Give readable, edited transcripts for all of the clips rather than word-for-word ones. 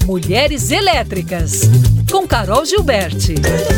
Mulheres Elétricas, com Carol Gilberti.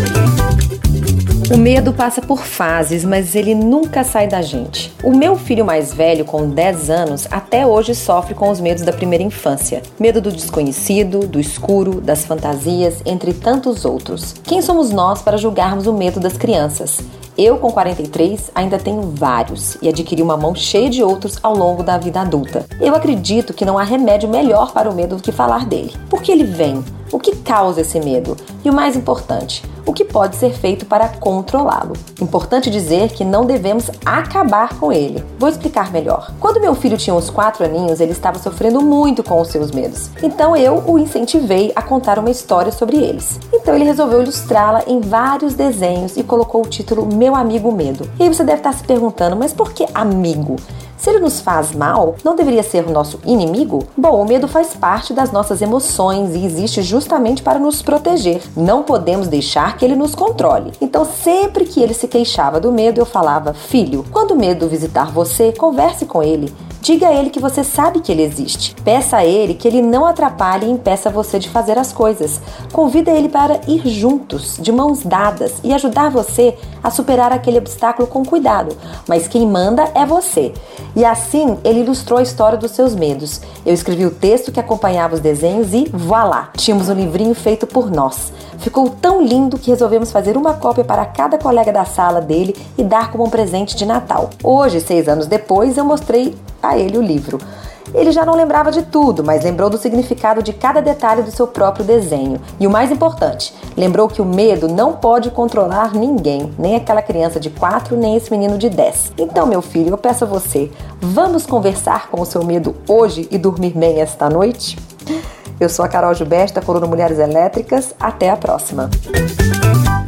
O medo passa por fases, mas ele nunca sai da gente. O meu filho mais velho, com 10 anos, até hoje sofre com os medos da primeira infância. Medo do desconhecido, do escuro, das fantasias, entre tantos outros. Quem somos nós para julgarmos o medo das crianças? Eu, com 43, ainda tenho vários e adquiri uma mão cheia de outros ao longo da vida adulta. Eu acredito que não há remédio melhor para o medo do que falar dele. Por que ele vem? O que causa esse medo? E o mais importante, o que pode ser feito para controlá-lo? Importante dizer que não devemos acabar com ele. Vou explicar melhor. Quando meu filho tinha uns 4 aninhos, ele estava sofrendo muito com os seus medos. Então eu o incentivei a contar uma história sobre eles. Então ele resolveu ilustrá-la em vários desenhos e colocou o título Meu Amigo Medo. E aí você deve estar se perguntando, mas por que amigo? Se ele nos faz mal, não deveria ser o nosso inimigo? Bom, o medo faz parte das nossas emoções e existe justamente para nos proteger. Não podemos deixar que ele nos controle. Então, sempre que ele se queixava do medo, eu falava: filho, quando o medo visitar você, converse com ele. Diga a ele que você sabe que ele existe. Peça a ele que ele não atrapalhe e impeça você de fazer as coisas. Convida ele para ir juntos, de mãos dadas, e ajudar você a superar aquele obstáculo com cuidado. Mas quem manda é você. E assim, ele ilustrou a história dos seus medos. Eu escrevi o texto que acompanhava os desenhos e voilá! Tínhamos um livrinho feito por nós. Ficou tão lindo que resolvemos fazer uma cópia para cada colega da sala dele e dar como um presente de Natal. Hoje, 6 anos depois, eu mostrei a ele o livro. Ele já não lembrava de tudo, mas lembrou do significado de cada detalhe do seu próprio desenho. E o mais importante, lembrou que o medo não pode controlar ninguém, nem aquela criança de 4, nem esse menino de 10. Então, meu filho, eu peço a você, vamos conversar com o seu medo hoje e dormir bem esta noite? Eu sou a Carol Gilberti, da coluna Mulheres Elétricas. Até a próxima!